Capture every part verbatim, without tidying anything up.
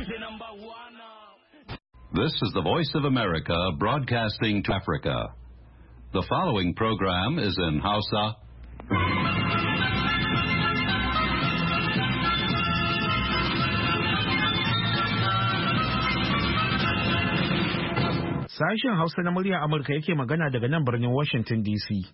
This is the Voice of America broadcasting to Africa. The following program is in Hausa. Sashen Hausa na murya Amurka yake magana daga nan birnin Washington D C.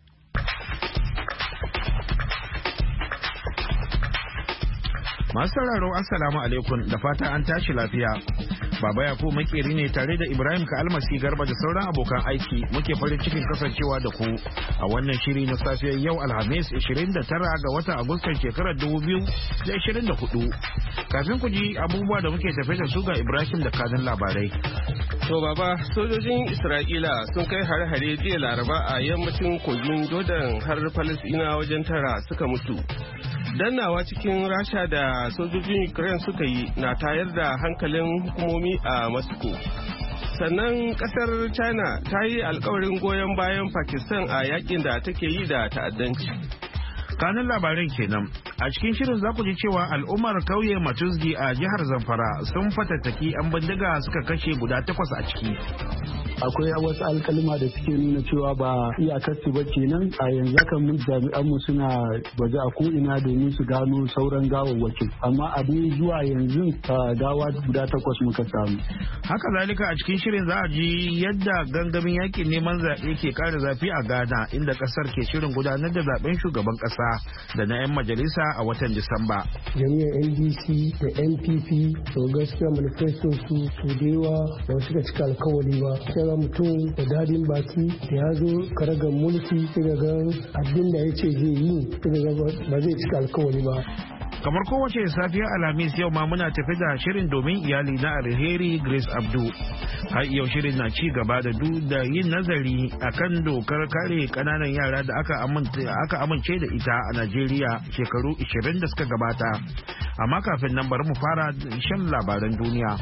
Masu sauraro Assalamu alaikum da fata an tashi lafiya. Baba Yakubu makeri ne tare da Ibrahim Ka'almasi Garba da sauran abokan aiki muke farin cikin kasancewa da ku a wannan shiri na safiyar yau Alhamis ishirin da tara ga watan Agustan shekarar dubu biyu da ishirin da hudu. Kafin ku ji abubuwa da muke tafe da su ga Ibrahim da kanin labarai. To baba, sojojin Isra'ila sun kai hare-hare jiya Laraba a yammacin kogin Jordan har Falasɗina wajen tara suka mutu. Dannawa cikin Rasha da sojojin Ukraine suka yi na tayar da hankalin hukumomi a Moscow. Sannan kasar China ta yi alkawarin goyon bayan Pakistan a yakin da take yi da ta'addanci. Kanin labarin kenan. A cikin shirin za ku ji cewa al'ummar kauye Matuzgi a jihar Zamfara sun fatattaki 'yan bindiga suka kashe guda takwas a ciki. Akwai wasu alkalma da suke nuna cewa ba iyakar su ba kenan a yanzu haka mun jami'an mu suna baje a ko'ina domin su gano sauran gawawwakin amma abin zuwa yanzu gawa guda takwas muka samu. Haka zalika a cikin shirin za a ji yadda gangamin yakin neman zaɓe ke ƙara zafi a Ghana inda ƙasar ke shirin gudanar da zaɓen shugaban ƙasa da na 'yan majalisa a watan Disamba. Jami'ar N D C da N P P to gaskiya manifesto su su da yawa ba su ka cika alkawari ba. Sai mutum da dadin baki da ya zo karagar mulki sai ga abin da ya ce zai yi sai ga ba zai cika alkawari ba. Kamar kowace safiya Alhamis yau ma muna tafi da shirin domin iyali na alheri Grace Abdu. Har yau shirin na ci gaba da da yin nazari akan dokar kare kananan yara da aka amince da ita a Najeriya shekaru ishirin da suka gabata. Amma kafin nan bari mu fara shan labaran duniya.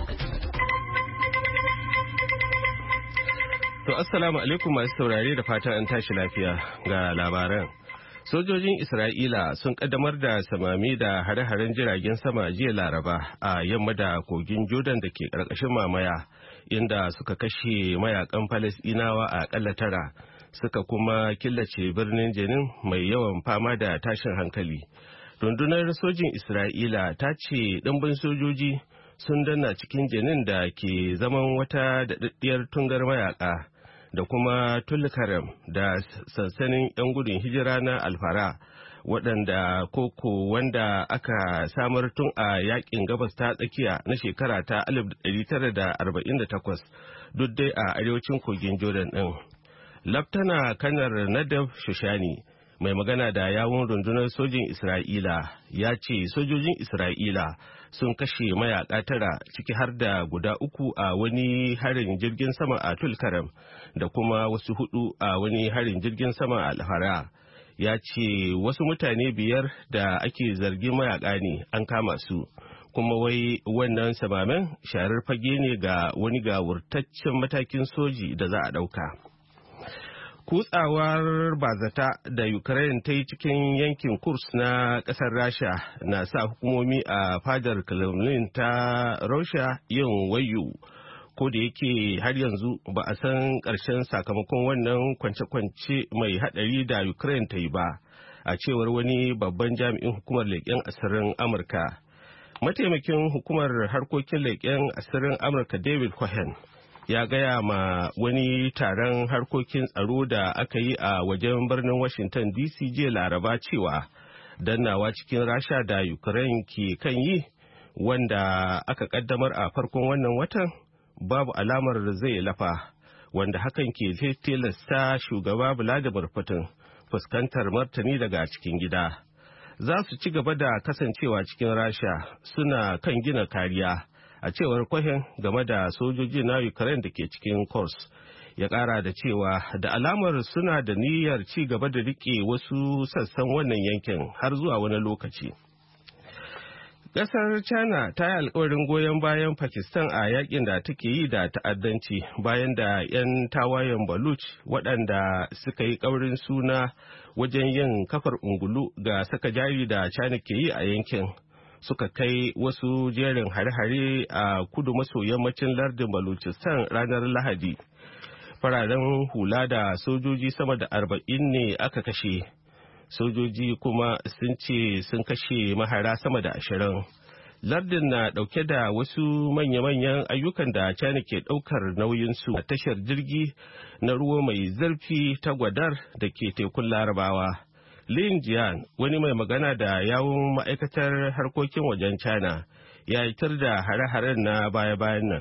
To assalamu alaikum masu saurare da fatan an tashi lafiya ga labaran. Sojojin Isra'ila sun kaddamar da samami da hare-haren jiragen sama jiya Laraba a yamma da kogin Jordan da ke ƙarƙashin mamaya inda suka kashe mayakan Falasɗinawa a ƙalla tara suka kuma killace birnin Jenin mai yawan fama da tashin hankali. Rundunar sojin Isra'ila ta ce ɗimbin sojoji sun danna cikin Jenin da ke zaman wata daɗaɗɗiyar tungar mayaka. Da kuma Tulkarem da sansanin 'yan gudun hijira na Alfara waɗanda koko wanda aka samar tun a yakin gabas ta tsakiya na shekara ta alif tara da arba'in da takwas duk dai a arewacin kogin Jordan ɗin. Laftana kanar Nadav Shoshani mai magana da yawun rundunar sojin Isra'ila ya ce sojojin Isra'ila sun kashe mayaka tara ciki har da guda uku a wani harin jirgin sama a Tulkarem da kuma wasu hudu a wani harin jirgin sama a Alfara. Ya ce wasu mutane biyar da ake zargin mayaka ne an kama su kuma wai wannan samamen sharar fage ne ga wani gawurtaccen matakin soji da za a ɗauka. Kutsawar bazata da Ukraine ta yi cikin yankin Kurs na ƙasar Rasha na sa hukumomi a fadar Kremlin ta Rasha yin wayo. Ko da yake har yanzu ba a san ƙarshen sakamakon wannan kwance-kwance mai haɗari da Ukraine ta yi ba, a cewar wani babban jami'in hukumar leƙen asirin Amurka. Mataimakin hukumar harkokin leƙen asirin Amurka David Cohen ya gaya ma wani taron harkokin tsaro da aka yi a wajen birnin Washington D C jiya Laraba cewa dannawa cikin Rasha da Ukraine ke kan yi wanda aka kaddamar a farkon wannan watan babu alamar zai lafa wanda hakan ke tilasta shugaba Vladimir Putin fuskantar martani daga cikin gida. Za su ci gaba da kasancewa cikin Rasha suna kan gina kariya. A cewar Cohen game da sojoji na Ukraine da ke cikin Kurs ya kara da cewa da alamar suna da niyyar ci gaba da rike wasu sassan wannan yankin har zuwa wani lokaci. Ƙasar China ta yi alkawarin goyon bayan Pakistan a yakin da take yi da ta'addanci bayan da 'yan tawayen Baluch waɗanda suka yi ƙaurin suna wajen yin kafar ungulu ga saka jari da China ke yi a yankin suka kai wasu jerin hare-hare a kudu maso yammacin lardin Balochistan ranar Lahadi. Fararen hula da sojoji sama da arba'in ne aka kashe. Sojoji kuma sun ce sun kashe mahara sama da ashirin. Lardin na dauke da wasu manya-manyan ayyukan da China ke daukar nauyinsu a tashar jirgi na ruwa mai zurfi ta Gwadar da ke tekun Larabawa. Lin Jian, wani mai magana da yawun ma'aikatar harkokin wajen China, ya yitar da hare-haren na baya-bayan nan.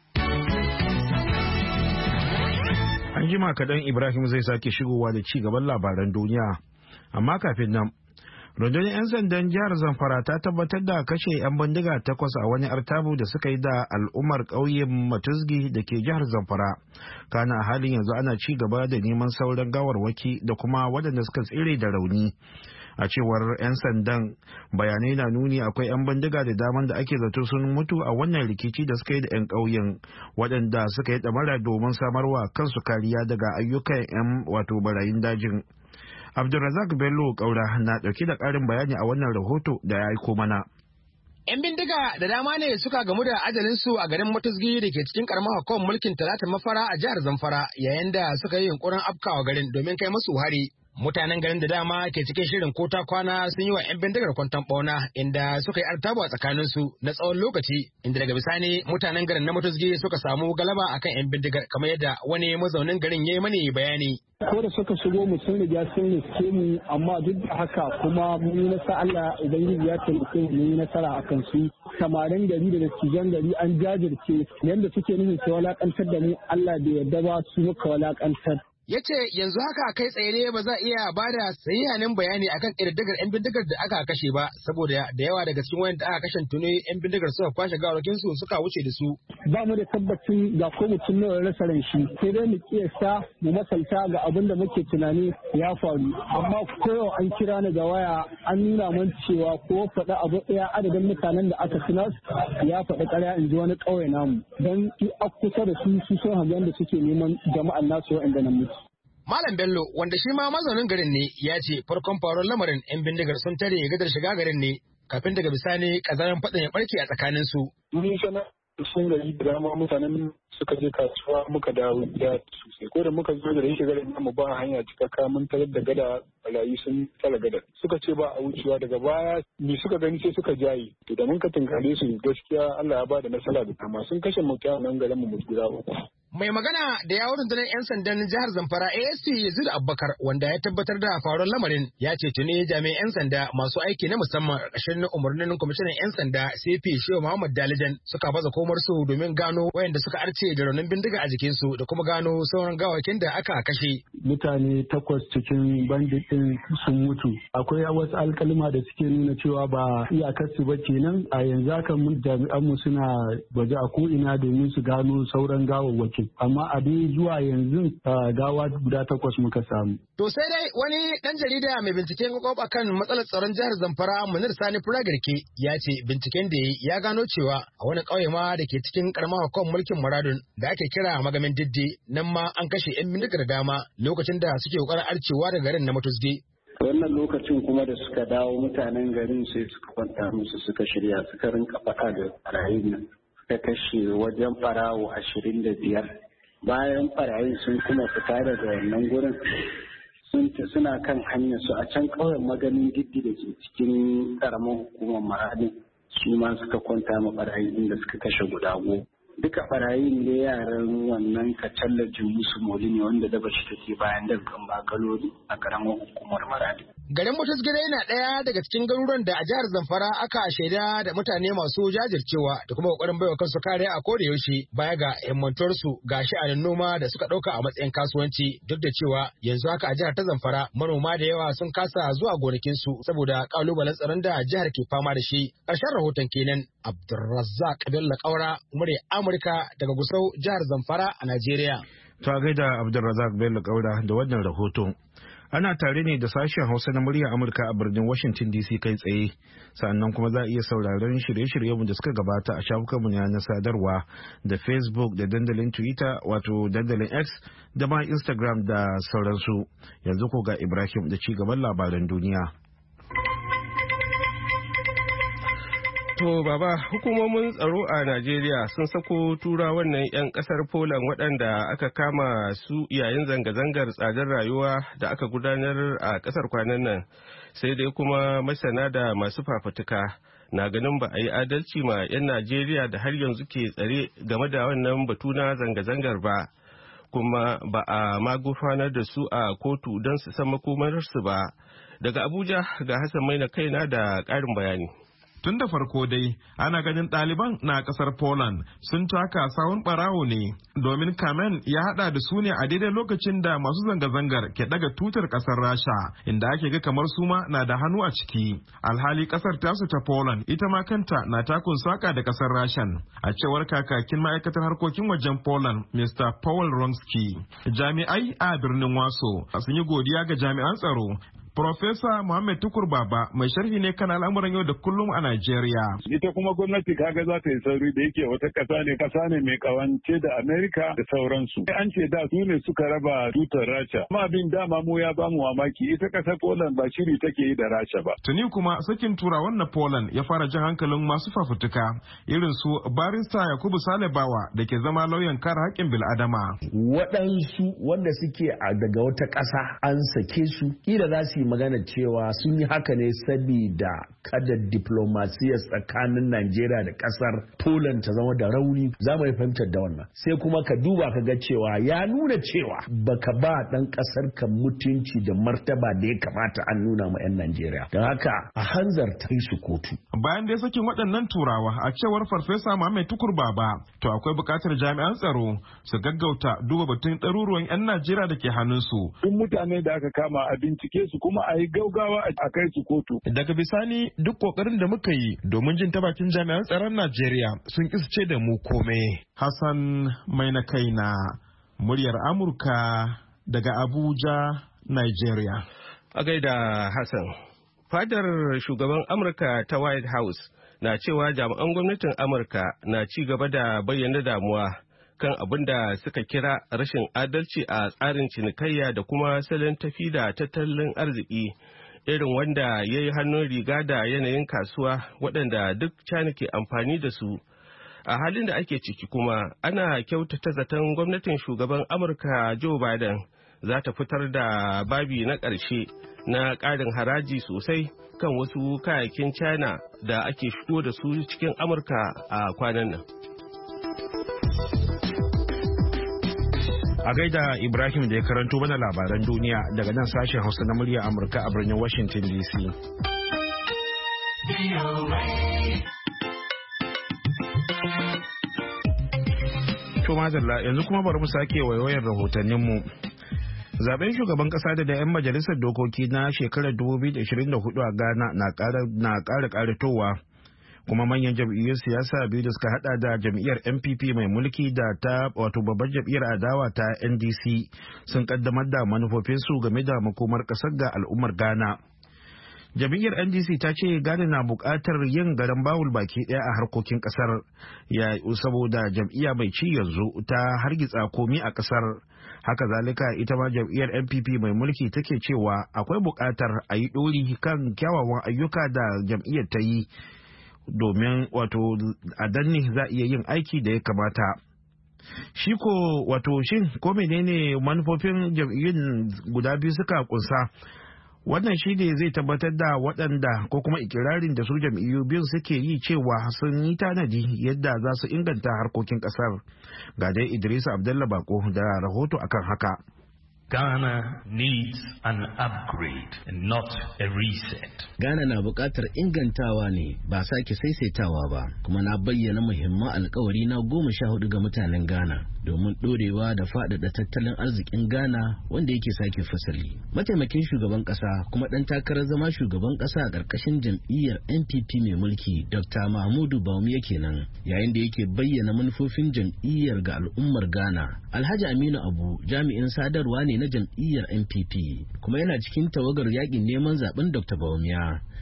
An jima kaɗan Ibrahim zai sake shigowa da ci gaban labaran duniya, amma kafin nan rundunar 'yan sandan jihar Zamfara ta tabbatar da kashe 'yan bindiga takwas a wani artabu da suka yi da al'ummar ƙauyen Matuzgi da ke jihar Zamfara. Kana a halin yanzu ana ci gaba da neman sauran gawarwaki da kuma waɗanda suka tsire da rauni. A cewar 'yan sandan, bayanai na nuni akwai 'yan bindiga da daman da ake zato sun mutu a wannan rikici da suka yi da 'yan ƙauyen, waɗanda suka yi ɗamara domin samarwa kansu kariya daga ayyukan 'yan wato barayin dajin. Abdulrazak Bello Kaura na ɗauke da ƙarin bayani a wannan rahoto da ya aiko mana. 'Yan bindiga da dama ne suka gamu da ajalinsu a garin Matuzgi da ke cikin karamar hukumar mulkin Talatin Mafara a jihar Zamfara yayin da suka yi yunkurin afkawa garin domin kai musu hari. Mutanen garin da dama ke cikin shirin kota kwana sun yi wa 'yan bindigar kwanton bauna inda suka yi artabu a tsakaninsu na tsawon lokaci, inda daga bisani mutanen garin na Matuzgi suka samu galaba akan 'yan bindigar kamar yadda wani mazaunin garin ya yi mani bayani. Ko da suka shigo mu sun riga sun riske mu, amma duk da haka kuma mun yi nasa Allah Ubangiji ya taimake mu yi nasara a kan su. Samarin gari da dattijan gari an jajirce yadda suke nufin su walakantar da mu, Allah bai yarda ba su muka walakantar. Ya ce yanzu haka kai tsaye ne ba za a iya ba da sahihanin bayani akan ƙididdigar 'yan bindigar da aka kashe ba, saboda da yawa daga cikin wayanda aka kashe tuni 'yan bindigar suka kwashe gawakinsu suka wuce da su. Ba mu da tabbacin ga ko mutum nawa rasa ran shi, sai dai mu kiyasta mu masalta ga abin da muke tunani ya faru. Amma ko an kira ni ga waya an nuna mun cewa ko faɗa abu ɗaya adadin mutanen da aka tunas ya faɗi ƙarya in ji wani ƙauye namu. Don a kusa da su su sun hagan da suke neman jama'an nasu waɗanda na mutu. Malam Bello, wanda shi ma mazaunin garin ne, ya ce farkon faruwar lamarin 'yan bindigar sun tare gadar shiga garin ne, kafin daga bisani kazamin faɗin ya ɓarke a tsakaninsu. Mun sana sun gari da dama mutanen suka je kasuwa muka dawo gida sosai. Ko da muka zo da yake garin namu ba hanya cikakka mun tarar da gada barayi sun tsala gadar. Suka ce ba a wucewa, daga baya ni suka gani sai suka jaye. To da mun ka tunkare su gaskiya Allah ya ba da nasara da dama, sun kashe mutanen garin mu guda uku. Mai magana da yawon rundunar 'yan sandan jihar Zamfara A S P Yazid Abubakar, wanda ya tabbatar da faruwar lamarin, ya ce tuni jami'an 'yan sanda masu aiki na musamman ƙarshen umarnin kwamishinan 'yan sanda C P Shehu Muhammad Dalijan suka baza komar su domin gano wayanda suka arce da raunin bindiga a jikinsu da kuma gano sauran gawakin da aka kashe. Mutane takwas cikin bandit ɗin sun mutu. Akwai wasu alkalma da suke nuna cewa ba iyakarsu ba kenan. A yanzu haka mun jami'an mu suna baje a ko'ina domin su gano sauran gawawwakin. Amma a dai zuwa yanzu gawa guda takwas muka samu. To sai dai wani ɗan jarida mai binciken kwakwab kan matsalar tsaron jihar Zamfara Munir Sani Furagarke ya ce binciken da ya gano cewa a wani ƙauye ma da ke cikin karamar hukumar mulkin Maradun da ake kira Magamin Diddi, nan ma an kashe 'yan bindigar dama lokacin da suke ƙoƙarin arcewa da garin na Matuzgi. Wannan lokacin kuma da suka dawo mutanen garin sai suka kwanta musu suka shirya suka rinka faɗa da barayin nan. Ta kashe wajen farawo ashirin da biyar. Bayan farayin sun kuma fita daga wannan gurin suna kan hanyar su a can ƙauyen Maganin Diddi da ke cikin ƙaramin hukumar Maradin, su ma suka kwanta ma barayi inda suka kashe guda goma. Duka barayin ne yaran wannan kacalla Jumusu Moli ne wanda daba shi take bayan dabban bakalori a ƙaramin hukumar Maradin. Garin Mutusgire na ɗaya daga cikin garuruwan da a jihar Zamfara aka shaida da mutane masu jajircewa da kuma kokarin baiwa kansu kariya a koda yaushe, baya ga himmantuwarsu ga sha'anin noma da suka ɗauka a matsayin kasuwanci, duk da cewa yanzu haka a jihar ta Zamfara manoma da yawa sun kasa zuwa gonakinsu saboda kalubalen tsaron da jihar ke fama da shi. Ƙarshen rahoton kenan. Abdulrazzaq Bello Kaura, murya Amurka daga Gusau, jihar Zamfara a Najeriya. Ta gaida Abdulrazzaq Bello Kaura da wannan rahoton. Ana tare ne da sashen Hausa na muryar Amurka a birnin Washington D C kai tsaye, sannan kuma za a iya sauraron shirye-shiryenmu da suka gabata a shafukanmu na sadarwa da Facebook da dandalin Twitter wato dandalin X da ma Instagram da sauransu. Yanzu ko ga Ibrahim da ci gaban labaran duniya. To baba, hukumomin tsaro a Najeriya sun sako tura wannan 'yan kasar Poland waɗanda aka kama su yayin zanga-zangar tsadar rayuwa da aka gudanar a ƙasar kwanan nan. Sai dai kuma masana da masu fafutuka na ganin ba a yi adalci ma 'yan Najeriya da har yanzu ke tsare game da wannan batu na zanga-zangar ba. Kuma ba a magufanar da su a kotu don su san makomarsu ba. Daga Abuja ga Hassan Maina kaina da ƙarin bayani. Tun da farko dai ana ganin ɗaliban na ƙasar Poland sun taka sawun ɓarawo ne domin kamen ya haɗa da su ne a daidai lokacin da masu zanga-zangar ke ɗaga tutar ƙasar Rasha inda ake ga kamar su ma na da hannu a ciki. Alhali ƙasar tasu ta Poland ita ma kanta na takun saka da ƙasar Rashan. A cewar kakakin ma'aikatar harkokin wajen Poland mister Paul Ronski. Jami'ai a birnin Waso sun yi godiya ga jami'an tsaro. Profesa Muhammad Tukur Baba mai sharhi ne kan al'amuran yau da kullum a Najeriya. Ita kuma gwamnati kaga za ta yi sauri da yake wata ƙasa ne ƙasa ne mai kawance da Amerika da sauransu. An ce da su ne suka raba tutar Rasha. Amma abin dama mu ya bamu mamaki ita ƙasar Poland ba shiri take yi da Rasha ba. Tuni kuma sakin turawan na Poland ya fara jan hankalin masu fafutuka irin su barista Yakubu Salebawa da ke zama lauyan kare haƙƙin bil'adama. Waɗansu wanda suke daga wata ƙasa an sake su kila za su yi magana cewa sun yi haka ne sabida kada diplomasiyar tsakanin Najeriya da kasar Poland ta zama da rauni. Za mu fahimtar da wannan sai kuma ka duba ka ga cewa ya nuna cewa baka ba dan kasar ka mutunci da martaba da ya kamata an nuna ma 'yan Najeriya. Don haka a hanzarta su kotu. Bayan da ya sakin waɗannan turawa a cewar Farfesa Muhammad Tukur Baba to akwai buƙatar jami'an tsaro su gaggauta duba batun ɗaruruwan 'yan Najeriya da ke hannunsu. Duk mutane da aka kama a bincike su kuma a yi gaugawa a kai su kotu. Daga bisani duk kokarin da muka yi domin jin ta bakin jami'an tsaron Najeriya sun kisce da mu komai. Hassan mai na kaina muryar Amurka daga Abuja, Nigeria. A gaida Hassan. Fadar shugaban Amurka ta White House na cewa jami'an gwamnatin Amurka na ci gaba da bayyana damuwa kan abin da suka kira rashin adalci a tsarin cinikayya da kuma salon tafi da tattalin arziki irin wanda ya yi hannun riga da yanayin kasuwa waɗanda duk China ke amfani da su. A halin da ake ciki kuma ana kyautata zaton gwamnatin shugaban Amurka Joe Biden za ta fitar da babi na ƙarshe na ƙarin haraji sosai kan wasu kayayyakin China da ake shigo da su cikin Amurka a kwanan nan. A gaida Ibrahim da ya karanto mana labaran duniya daga nan sashen Hausa na murya Amurka a birnin Washington D C. To madalla yanzu kuma bari mu sake wayoyin rahotanninmu. Zaben shugaban kasa da 'yan majalisar dokoki na shekarar dubu biyu da ashirin da hudu a Ghana na ƙara ƙaratowa. Kuma manyan jam'iyyun siyasa biyu da suka hada da jam'iyyar N P P mai mulki da ta wato babbar jam'iyyar adawa ta N D C sun kaddamar da manufofinsu game da makomar kasar ga al'ummar Ghana. Jam'iyyar N D C ta ce Ghana na buƙatar yin garan bawul baki ɗaya a harkokin ƙasar ya saboda jam'iyya mai ci yanzu ta hargitsa komi a ƙasar. Haka zalika ita ma jam'iyyar N P P mai mulki take cewa akwai buƙatar a yi ɗori kan kyawawan ayyuka da jam'iyyar ta yi domin wato a danne za a iya yin aiki da ya kamata. Shi ko wato shin ko menene manufofin jam'iyyun guda biyu suka kunsa? Wannan shi ne zai tabbatar da waɗanda ko kuma ikirarin da su jam'iyyu biyu suke yi cewa sun yi tanadi yadda za su inganta harkokin ƙasar. Ga dai Idris Abdullah Bako da rahoto akan haka. Ghana needs an upgrade and not a reset. Ghana na buƙatar ingantawa ne ba sake saisaitawa ba, kuma na bayyana muhimman alkawari na goma sha hudu ga mutanen Ghana domin ɗorewa da faɗaɗa tattalin arzikin Ghana wanda yake sake fasali. Mataimakin shugaban ƙasa kuma ɗan takarar zama shugaban ƙasa a ƙarƙashin jam'iyyar N P P mai mulki Doctor Mahmudu Bawumia kenan yayin da yake bayyana manufofin jam'iyyar ga al'ummar Ghana. Alhaji Aminu Abu jami'in sadarwa ne na jam'iyyar N P P kuma yana cikin tawagar yakin neman zaben Doctor Bawumia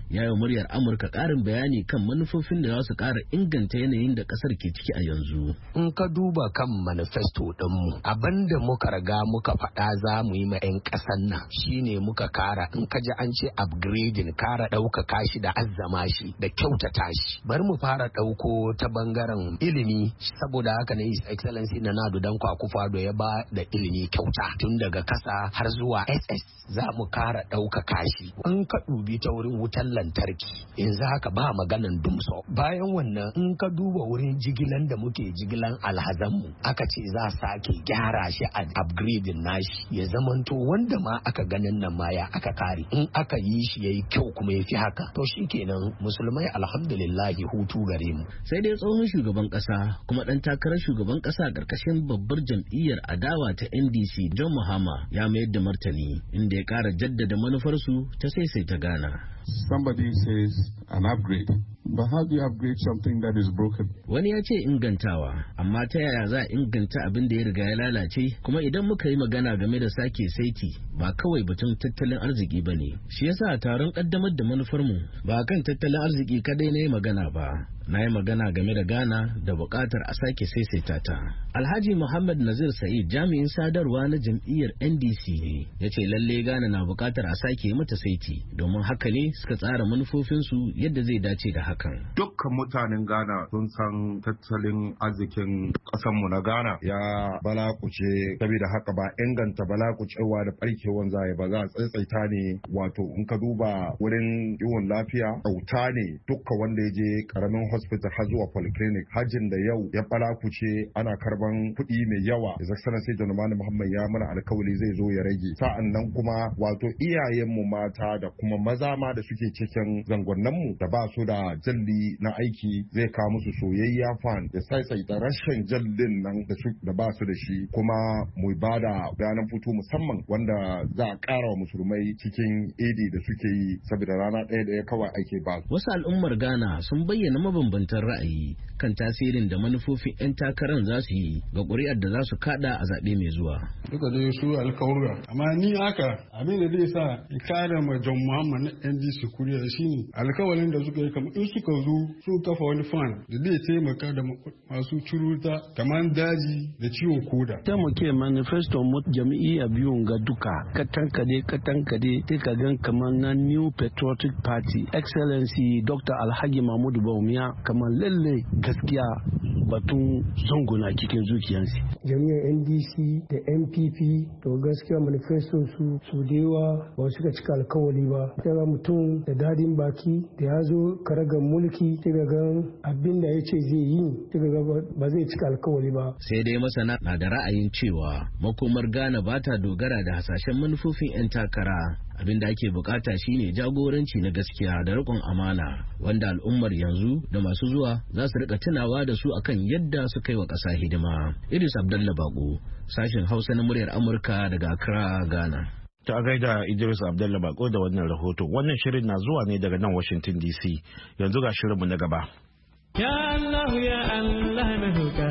ya yi muryar Amurka ƙarin bayani kan manufofin da za su ƙara inganta yanayin da ƙasar ke ciki a yanzu. In ka duba kan manifesto ɗinmu, abin da muka riga muka faɗa za mu yi ma 'yan ƙasan nan shine muka kara, in ka ji an ce upgrading, kara ɗaukaka shi da azzama shi da kyautata shi. Bari mu fara ɗauko ta bangaren ilimi, saboda haka ne His Excellency na Nadu Dankwa Akufo-Addo ya ba da ilimi kyauta tun daga kasa har zuwa S S. Za mu kara ɗaukaka shi. In ka dubi ta wurin wutar lantarki, yanzu haka ba maganan dumso. Bayan wannan in ka duba wurin jigilan da muke jigilan alhazanmu, aka ce za sake gyara shi a upgrading nashi ya zamanto wanda ma aka ganin nan ma ya aka kare. In aka yi shi yayi kyau kuma ya fi haka, to shi kenan musulmai alhamdulillahi hutu gare mu. Sai dai tsohon shugaban kasa kuma dan takarar shugaban kasa karkashin babbar jam'iyyar adawa ta N D C John Mahama ya mayar da martani inda ya kara jaddada manufarsu ta saisaita Ghana. Somebody says an upgrade. But how do you upgrade something that is broken? Wani ya ce ingantawa, amma ta yaya za a inganta abin da ya riga ya lalace? Kuma idan muka yi magana game da sake saiti, ba kawai batun tattalin arziki ba ne. Shi yasa a taron kaddamar da manufarmu ba kan tattalin arziki kadai na yi magana ba. Na yi magana game da Ghana da buƙatar a sake saisaita ta. Alhaji Muhammad Nazir Sa'id, jami'in sadarwa na jam'iyyar N D C, ya ce lalle Ghana na buƙatar a sake mata saiti, domin haka ne suka tsara manufofinsu yadda zai dace da hakan. Dukkan mutanen Ghana sun san tattalin arzikin ƙasarmu na Ghana ya balakuce, saboda haka ba inganta balakucewa da barkewan zai ba, za a tsaitsaita ne. Wato in ka duba wurin kiwon lafiya, kyauta ne dukka wanda ya je karamin hospital har zuwa polyclinic. Hajjin da yau ya balakuce ana karban kuɗi mai yawa. His Excellency John Mahama Muhammad ya mana alkawari zai zo ya rage. Sa'an nan kuma wato iyayenmu mata da kuma maza ma da suke cikin zangonninmu da ba su da jalli na aiki, zai kawo musu soyayya fan da saisaita rashin jallin nan da su da ba su da shi, kuma mu ba da bayanan fito musamman wanda za a ƙara wa musulmai cikin idi da suke yi, saboda rana ɗaya ɗaya kawai ake ba. Wasu al'ummar Ghana sun bayyana mabambantan ra'ayi kan tasirin da manufofin 'yan takarar za su yi ga ƙuri'ar da za su kada a zaɓe mai zuwa. Duka dai su alkawura, amma ni haka abin da zai sa in kare ma John Mahama na N D C kuriya shine alkawarin da suka yi, kamar in suka zo sun kafa wani fan da zai taimaka da masu curuta kamar daji da ciwon koda. Ta muke manifesto mu jami'a biyun ga duka katankade katankade sai ka gan kamar na New Patriotic Party Excellency Doctor Alhaji Mahmudu Bawumia kamar lalle gaskiya batun zonguna cikin zuciyarsu. Jami'ar N D C da N P P to gaskiya manifesto su su da yawa ba suka cika alkawari ba. Sai mutum da dadin baki da ya zo karagar mulki sai ga abin da ya ce zai yi sai ga ba zai cika alkawari ba. Sai dai masana na da ra'ayin cewa makomar Ghana ba ta dogara da hasashen manufofin 'yan takara. Abin da ake bukata shine jagoranci na gaskiya da riƙon amana wanda al'ummar yanzu da masu zuwa za su rika tunawa da su akan yadda suka yi wa ƙasa hidima. Idris Abdullah Bako, sashen Hausa na muryar Amurka daga Accra, Ghana. Ta gaida Idris Abdullah Bako da wannan rahoto. Wannan shirin na zuwa ne daga nan Washington D C. Yanzu ga shirinmu na gaba. Ya Allah ya Allah na roƙa.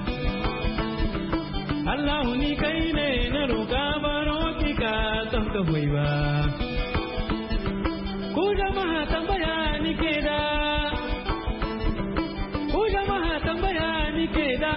Allah ni kai ne na roƙa, baro ki ka ton ka hoyi ba. Ku jama'a tambaya ni ke da. Ku jama'a tambaya ni ke da.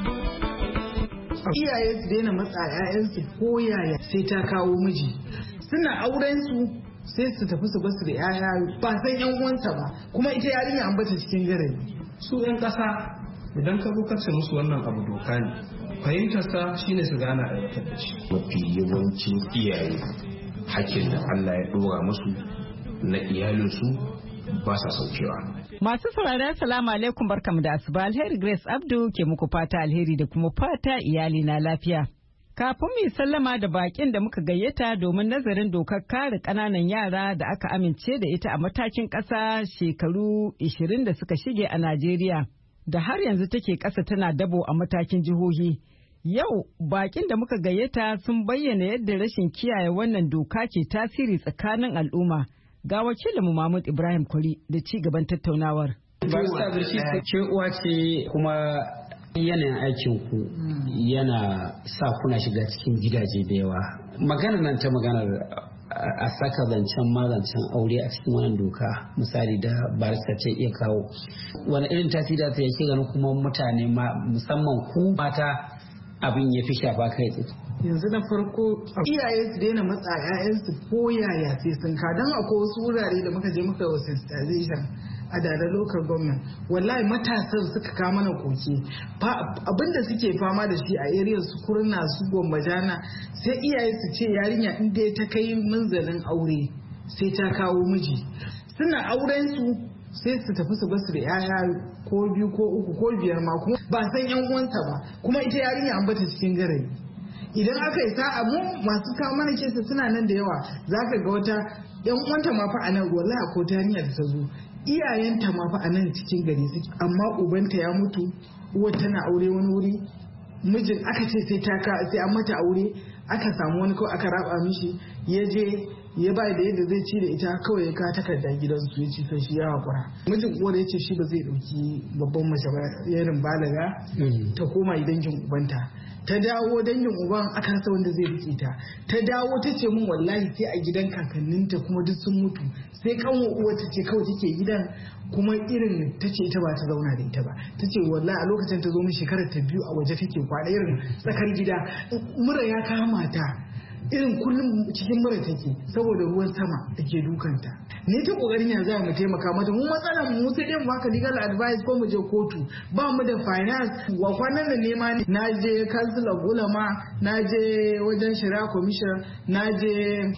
Iyaye su daina matsa 'ya'yansu ko yaya sai ta kawo miji. Suna auren su sai su tafi su basu da 'ya'ya ba san 'yan uwansa ba, kuma ita yarinya an bata cikin garari. Su 'yan ƙasa idan ka zo kace musu wannan abu doka ne, fahimtarsa shine su gana aiwatar da shi. Mafi yawancin iyaye hakkin da Allah ya ɗora musu na iyalinsu ba sa saukewa. Masu saurari salamu alaikum, barkamu da asuba. Alheri Grace Abdu ke muku fata alheri da kuma fata iyali na lafiya. Kafin mu sallama da bakin da muka gayyata domin nazarin dokar kare ƙananan yara da aka amince da ita a matakin ƙasa shekaru ishirin da suka shige a Najeriya, da har yanzu take ƙasa tana dabo a matakin jihohi. Yau bakin da muka gayyata sun bayyana yadda rashin kiyaye wannan doka ke tasiri tsakanin al'umma. Ga wakilinmu Mahmud Ibrahim Kwari da ci gaban tattaunawar. Barista Bilkisu ce uwa ce kuma yanayin aikin ku yana sa kuna shiga cikin gidaje da yawa. Magana nan ta maganar a saka zancen mazancen aure a cikin wannan doka misali da barista ce iya kawo wani irin tasiri da ta yake ganin kuma mutane musamman ku mata abin ya fi shafa kai tsaye. Yanzu na farko iyaye su daina matsa 'ya'yansu ko yaya sai sun ka don akwai wasu wurare da muka je muka yi sensitization a dada local government wallahi matasan suka kama mana koke abinda suke fama da shi a area su kurna su gombajana sai iyaye su ce yarinya inda ta kai munzalin aure sai ta kawo miji suna auren su sai su tafi su basu da yaya ko biyu ko uku ko biyar ma kuma ba san yan uwansa ba kuma ita yarinya an bata cikin garayi idan aka yi sa'a mu masu kawo mana kesa suna nan da yawa zaka ga wata yan uwanta ma fa a nan wallahi ko ta yarinya da ta zo iyayenta ma fa a nan cikin gari suke amma ubanta ya mutu uwar tana aure wani wuri mijin aka ce sai ta ka sai an mata aure aka samu wani kawai aka raba mishi ya je ya bai da yadda zai ci da ita kawai ya ka takarda gidansu ya ci sai shi ya hakura mijin uwar ya ce shi ba zai dauki babban mace ba yarin balaga ta koma dangin ubanta ta dawo dangin uban aka rasa wanda zai rike ta ta dawo ta ce mun wallahi sai a gidan kakanninta kuma duk sun mutu sai kanwa uwa ta ce kawai take gidan kuma irin ta ce ita ba ta zauna da ita ba ta ce wallahi a lokacin ta zo min shekarar ta biyu a waje take kwana irin tsakar gida mura ya kama ta irin kullum cikin mura take saboda ruwan sama da ke dukanta ni ta kokarin ya za mu taimaka mata mu matsalar mu sai dai mu baka legal advice ko mu je kotu ba mu da finance wa kwanan da nema ne na je council of ulama na je wajen shari'a commission na je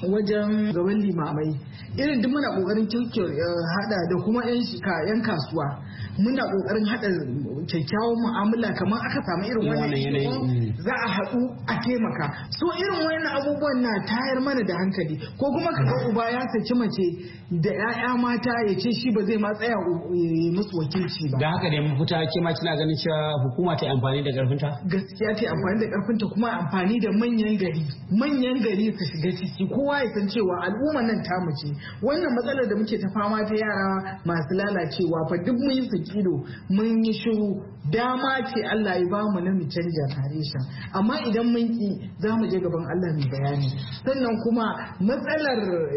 wajen gaban limamai irin duk muna kokarin kirkir hada da kuma yan shika yan kasuwa muna kokarin hada kyakkyawan mu'amala kamar aka samu irin wannan yanayi za a haɗu a taimaka so irin wannan abubuwan na tayar mana da hankali ko kuma ka ga uba ya saki mace da 'ya'ya mata ya ce shi ba zai ma tsaya musu wakilci ba. Da haka ne mafita ke ma kina ganin cewa hukuma ta amfani da karfinta? Gaskiya ta amfani da karfinta kuma amfani da manyan gari. Manyan gari su shiga ciki kowa ya san cewa al'umma nan ta mace. Wannan matsalar da muke ta fama ta yara masu lalacewa fa duk mun yi sakido mun yi shiru dama ce Allah ya bamu na mu canja harshen amma idan mun ki za mu je gaban Allah mai bayani sannan kuma matsalar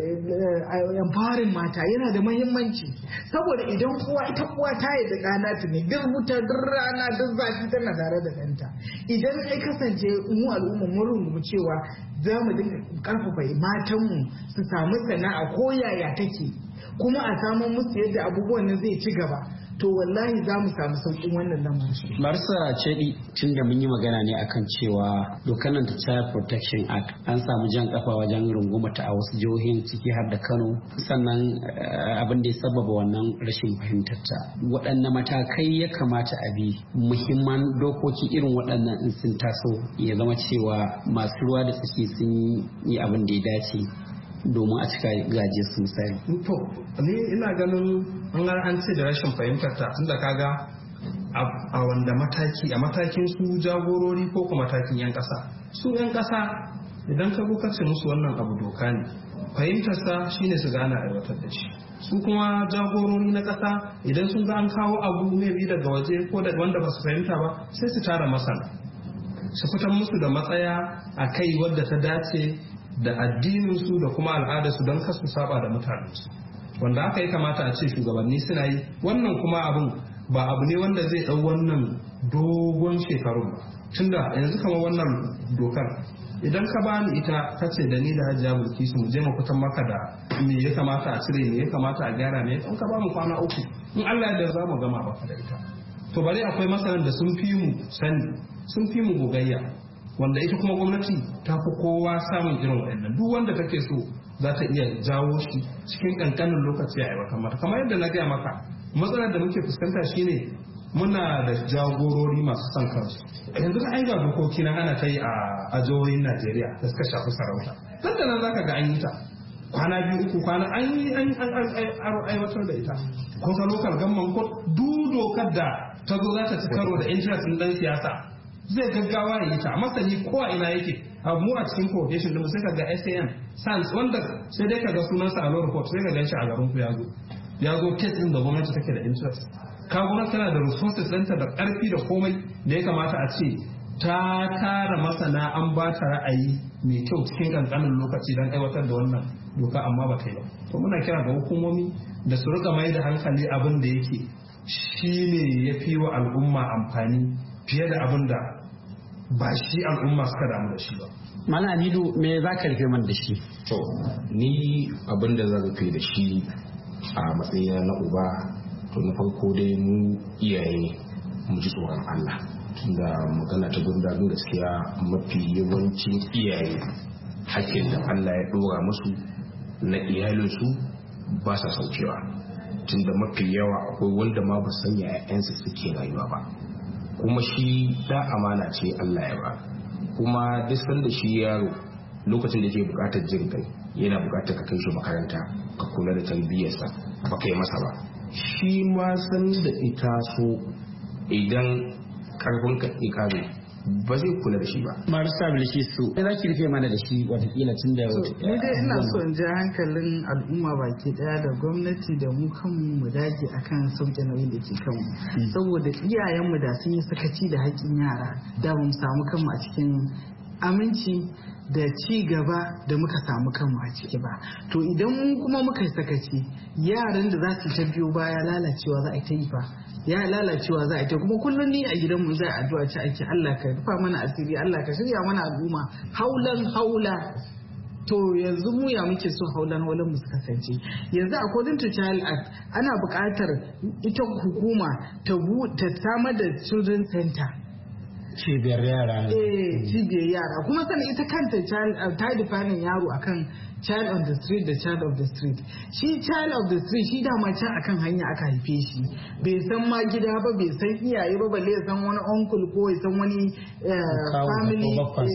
empowerment mata yana da muhimmanci saboda idan kowa ita kowa ta yi da kana ta ne duk wuta duk rana duk zafi tana tare da ɗanta idan ai kasance mu al'umma mun rungumu cewa za mu dinga karfafa matanmu su samu sana'a ko yaya take kuma a samu musu yadda abubuwan nan zai ci gaba to wallahi za mu samu sauƙin wannan lamarin. Marsa Cedi tun da mun yi magana ne akan cewa dokar nan ta Child Protection Act an samu jan kafa wajen rungumata a wasu jihohin ciki har da Kano sannan abin da ya sababa wannan rashin fahimtar ta. Waɗanne matakai ya kamata a bi muhimman dokoki irin waɗannan in sun taso ya zama cewa masu ruwa da tsaki sun yi abin da ya dace domin a cika gaje su misali. To, ni ina ganin an an ce da rashin fahimtar ta tunda kaga a wanda mataki a matakin su jagorori ko kuma matakin yan kasa. Su yan kasa idan ka buka ce musu wannan abu doka ne fahimtar sa shine su gana aiwatar da shi. Su kuma jagorori na kasa idan sun ga an kawo abu mai bi daga waje ko da wanda ba su fahimta ba sai su tara masana. Su fitar musu da matsaya a kai wadda ta dace da addininsu da kuma al'adarsu don kasu saba da mutanensu wanda aka yi kamata a ce shugabanni suna yi wannan kuma abin ba abu ne wanda zai ɗau wannan dogon shekarun ba tunda yanzu kamar wannan dokar idan ka bani ita ka ce da ni da hajiya bulkisu mu je mu fitan maka da me ya kamata a cire me ya kamata a gyara ne in ka ba mu kwana uku in Allah ya za mu gama baka da ita to bare akwai masanan da sun fi mu sani sun fi mu gogayya wanda ita kuma gwamnati ta fi kowa samun irin waɗannan duk wanda take so za ta iya jawo shi cikin ƙanƙanin lokaci a aiwatar mata kamar yadda na gaya maka matsalar da muke fuskanta shine muna da jagorori masu son kansu yanzu ka aiga dokoki nan ana ta yi a jihohin Najeriya da suka shafi sarauta dan da nan zaka ga an yi ta kwana biyu uku kwana an yi an aiwatar da ita ko ka lokal gamman ko duk dokar da ta zo za ta ci karo da interest ɗin dan siyasa zai gaggawa ya yi ta masani ko a ina yake mu a cikin profession din sai kaga S A N sans wanda sai dai kaga sunansa a law report sai ka gan shi a garin ku ya zo ya zo case din da gwamnati take da interest ka gwamnati tana da resources ɗinta da ƙarfi da komai da ya kamata a ce ta tara masana an ba ta ra'ayi mai kyau cikin kankanin lokaci don aiwatar da wannan doka amma ba ta yi ba. To muna kira ga hukumomi da su rika mai da hankali abin da yake shi ne ya fi wa al'umma amfani fiye da abin da ba shi al'umma suka damu da shi ba. Malam Hamidu me za ka rufe man da shi? To ni abin da zan rufe da shi a matsayin na uba, to na farko dai mu iyaye mu ji tsoron Allah. Tunda magana ta gundarin gaskiya mafi yawancin iyaye hakkin da Allah ya dora musu na iyalinsu ba sa saukewa. Tunda mafi yawa akwai wanda ma ba san ya ƴaƴansu suke rayuwa ba. Kuma shi da amana ce Allah ya ba. Kuma duk sanda shi yaro lokacin da yake bukatar jin kai yana bukatar ka kai shi makaranta ka kula da tarbiyyarsa ba kai masa ba. Shi ma san da ita so idan karfin ka ikare ba zai kula da shi ba. Marisa Bilkisu, me za ki rufe mana da shi watakila tun da wata. Ni dai ina so in ja hankalin al'umma baki daya da gwamnati da mu kanmu mu dage akan sauke nauyin da ke kanmu. Saboda iyayenmu da sun yi sakaci da haƙƙin yara da mu samu kanmu a cikin aminci da ci gaba da muka samu kanmu a ciki ba. To idan mu kuma muka yi sakaci yaran da za su ta biyo baya lalacewa za a ta yi fa. Ya lalacewa za a ta kuma kullum ni a gidanmu zai addu'a ci ake Allah ka rufa mana asiri, Allah ka shirya mana al'umma haulan haula. To yanzu mu ya muke so haulan haulan mu su kasance. Yanzu according to Child Act ana buƙatar ita hukuma ta samar da children center. Cibiyar yara. Eh, cibiyar yara. Kuma sannan ita kanta ta defining yaro akan child on the street da child of the street. Shi child of the street shi dama can akan hanya aka haife shi. Bai san ma gida ba, bai san iyaye ba, balle ya san wani uncle ko ya san wani family.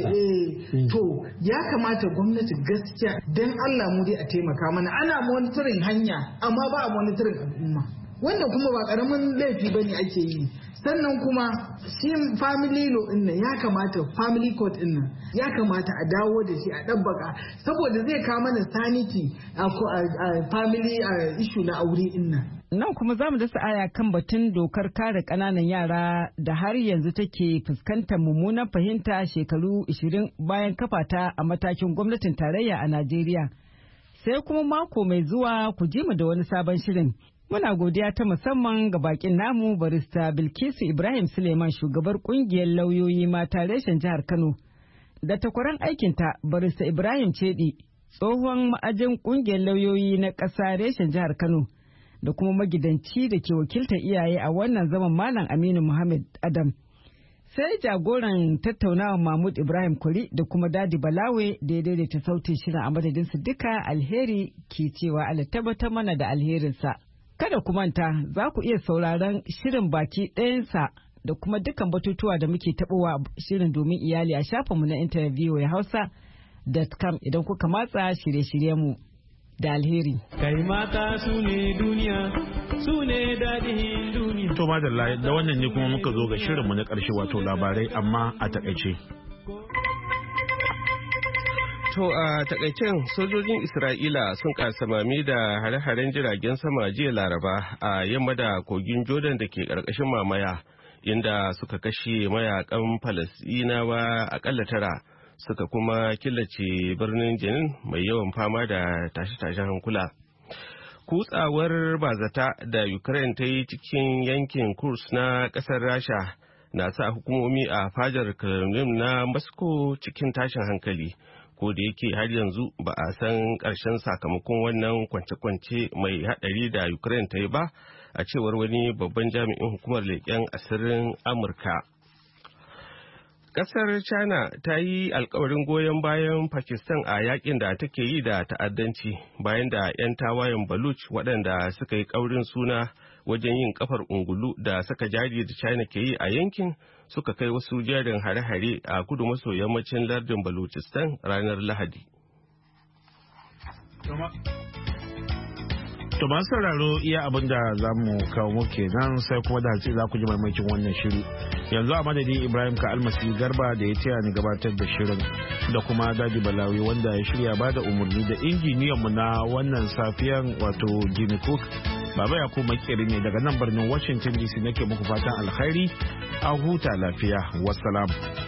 To ya kamata gwamnati gaskiya dan Allah mu dai a taimaka mana. Ana monitoring hanya amma ba a monitoring al'umma. Wanda kuma ba karamin laifi bane ake yi. Sannan kuma shi family law din nan ya kamata family court din nan ya kamata a dawo da shi a dabbaka saboda zai kawo mana sanity a family issue na aure din nan. Nan kuma zamu dasa aya kan batun dokar kare ƙananan yara da har yanzu take fuskantar mummunan fahimta shekaru ishirin bayan kafata a matakin gwamnatin tarayya a Najeriya. Sai kuma mako mai zuwa ku ji mu da wani sabon shirin. Muna godiya ta musamman ga bakin namu barista Bilkisu Ibrahim Suleiman shugabar kungiyar lauyoyi mata reshen jihar Kano da takwaran aikinta barista Ibrahim Cedi tsohon ma'ajin kungiyar lauyoyi na ƙasa reshen jihar Kano da kuma magidanci da ke wakiltar iyaye a wannan zaman Malam Aminu Muhammad Adam. Sai jagoran tattaunawa Mahmud Ibrahim Kuri da kuma Dadi Balawe da ya daidaita sautin shirin a madadinsu duka alheri ke cewa Allah tabbatar mana da alherinsa. Kada ku manta za ku iya sauraron shirin baki ɗayansa da kuma dukkan batutuwa da muke taɓowa shirin domin iyali a shafinmu na intanet v o a hausa dot com idan kuka matsa shirye-shiryenmu da alheri. Kai mata su ne duniya, su ne daɗin duniya. To madalla da wannan ne kuma muka zo ga shirinmu na ƙarshe wato labarai amma a takaice. To a takaicen sojojin Isra'ila sun kasamami da hare-haren jiragen sama jiya Laraba a yamma da kogin Jordan da ke ƙarƙashin mamaya inda suka kashe mayakan Falasɗinawa akalla tara suka kuma killace birnin Jenin mai yawan fama da tashe-tashen hankula. Kutsawar bazata da Ukraine ta yi cikin yankin Kursk na ƙasar Rasha na sa hukumomi a fajar Kremlin na Moscow cikin tashin hankali. Ko da yake har yanzu ba a san ƙarshen sakamakon wannan kwance-kwance mai haɗari da Ukraine ta yi ba a cewar wani babban jami'in hukumar leƙen asirin Amurka. Ƙasar China ta yi alkawarin goyon bayan Pakistan a yakin da take yi da ta'addanci bayan da 'yan tawayen Baluch waɗanda suka yi ƙaurin suna wajen yin kafar ungulu da saka jari da China ke yi a yankin suka kai wasu jerin hare-hare a kudu maso yammacin lardin Balochistan ranar Lahadi. To masu sauraro iya abin da za mu kawo muke nan sai kuma da hatsi za ku ji maimakin wannan shiri. Yanzu a madadin Ibrahim ka almasi garba da ya taya ni gabatar da shirin da kuma Daji Balawi wanda ya shirya ba da umarni da injiniyanmu na wannan safiyan wato Jimmy Cook. Baba Yakubu Makeri ne daga nan birnin Washington D C nake muku fatan alkhairi a huta lafiya. Wassalam.